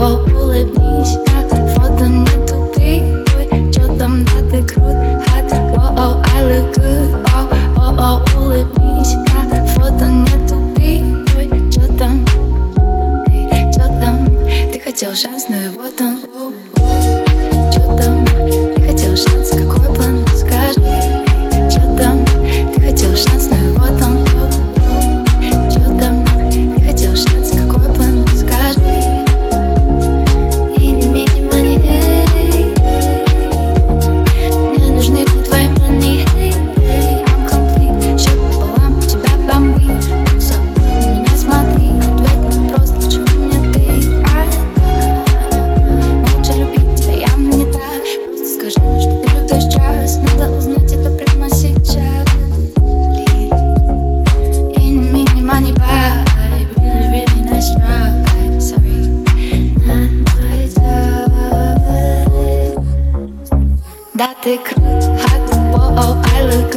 улыбнись, фото не тупи. Ой, чё там, да ты крут, hot, oh, I look good. Oh, улыбнись, фото не тупи. Ой, чё там, ты хотел шанс, но его там. Чё там, ты хотел шанс, какой план, скажи. Чё там, ты хотел шанс, но его там. Чё там, ты хотел шанс, какой план, скажи. Мне нужны твои money, I'm complete. Счет пополам, тебя бомбит. На меня смотри, ответь просто, чего мне ты. Молча любить тебя явно не так. Просто скажи, что ты любишь час. Надо узнать это прямо сейчас. In me, money vibe, really, really nice ride. Sorry, not my time. Да ты крут, hot, oh, I look